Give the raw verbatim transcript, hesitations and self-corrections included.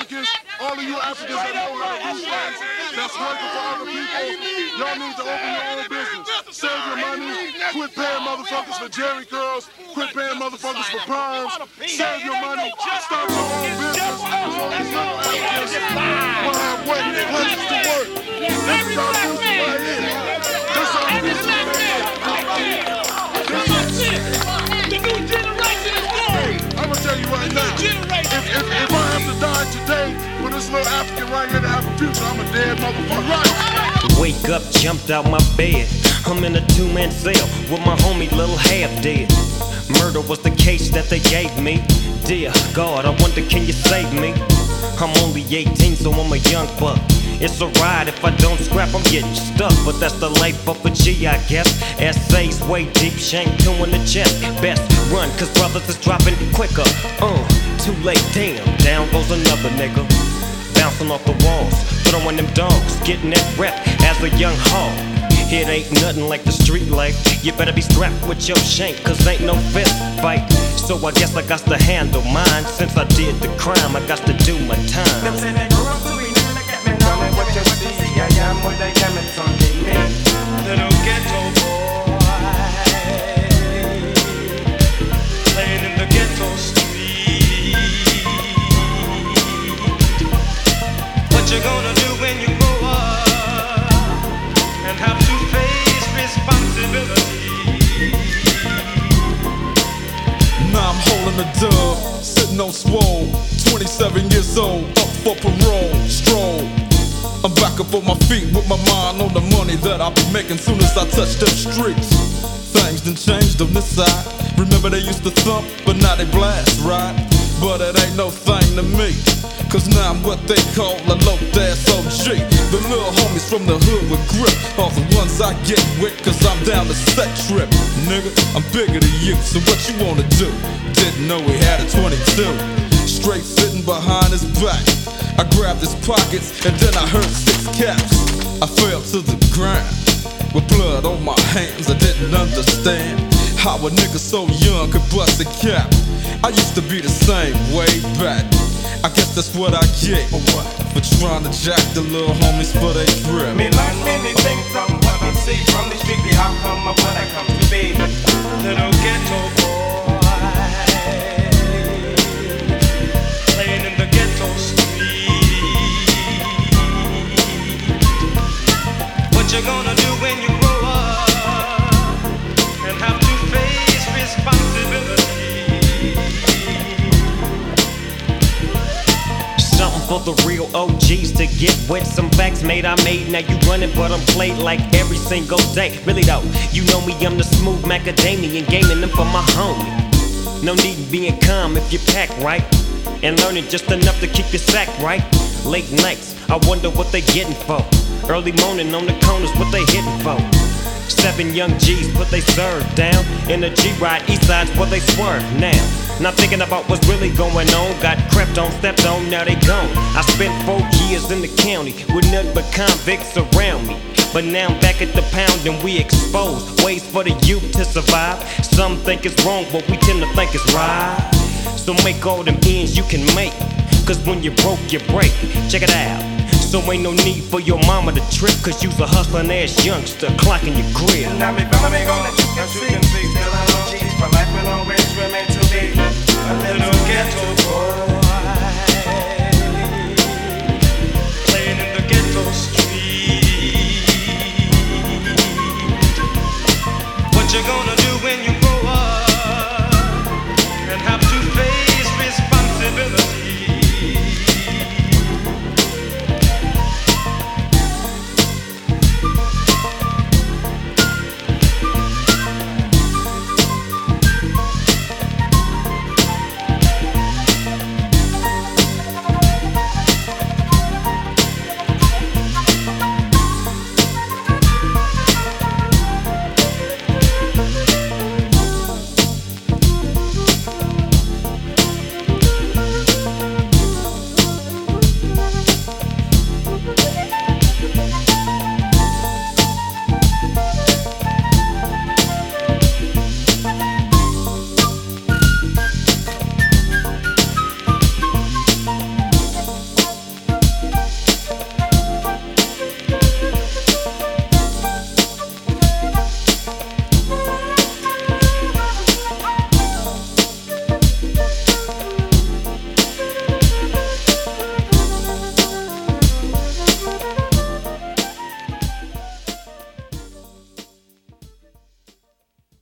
Africans, all of you Africans that know how to do things, that's working for other people, y'all need to open your own business. Save your money, quit paying motherfuckers for Jerry curls, quit paying motherfuckers for perms, save your money, start your own business. All these little Africans will have what places to work. This is our music right here. This is our music right here. The new generation is born. I'm gonna tell you right now, if, if, if I have to die today for this little African right here to have a future, I'm a dead motherfucker. Right? Wake up, jumped out my bed. I'm in a two-man cell with my homie Little Half Dead. Murder was the case that they gave me. Dear God, I wonder can you save me? I'm only eighteen, so I'm a young buck. It's a ride, if I don't scrap, I'm getting stuck. But that's the life of a G, I guess. Essays way deep, shank two in the chest. Best run, cause brothers is dropping quicker. Uh, too late, damn, down goes another nigga. Bouncing off the walls, throwing them dogs, getting that rep as a young hog. It ain't nothing like the street life. You better be strapped with your shank, cause ain't no fist fight. So I guess I got to handle mine. Since I did the crime, I got to do my time. Them say they grew up to be new, like me tell me what you see. I am what they coming from me. Little ghetto boy, playing in the ghetto street. What you gonna do when you grow up and have to face responsibility? Now I'm holding a dub, sitting on swole, twenty-seven years old, up for parole, stroll. I'm back up on my feet with my mind on the money that I'll be making soon as I touch them streets. Things done changed on this side. Remember they used to thump, but now they blast, right? But it ain't no thing to me, cause now I'm what they call a low-ass O G. The little homies from the hood with grip are the ones I get with, cause I'm down the set trip. Nigga, I'm bigger than you, so what you wanna do? Didn't know he had a twenty-two. Straight sitting behind his back, I grabbed his pockets and then I heard six caps. I fell to the ground with blood on my hands. I didn't understand how a nigga so young could bust a cap. I used to be the same way back. I guess that's what I get for trying to jack the little homies for they grip. Me learn many things from what I see from the street. The outcome of what I come to be. Little ghetto boy, playing in the ghetto street. What you gonna do when you grow up and have to face responsibility? Something for the real O Gs to get wet. Some facts made I made, now you running, but I'm played like every single day. Really though, you know me, I'm the smooth macadamian, gaming them for my homie. No need in being calm if you pack right, and learning just enough to keep your sack right. Late nights, I wonder what they getting for. Early morning on the corners, what they hitting for. Seven young G's put they serve down in a G-Ride, east side's where they swerve now. Not thinking about what's really going on. Got crept on, stepped on, now they gone. I spent four years in the county with nothing but convicts around me. But now I'm back at the pound and we exposed ways for the youth to survive. Some think it's wrong, but we tend to think it's right. So make all them ends you can make, cause when you broke, you break. Check it out. So ain't no need for your mama to trip, cause you's a hustling ass youngster clocking your crib. Now me fella me gonna let you can see. Still I know G's for life and always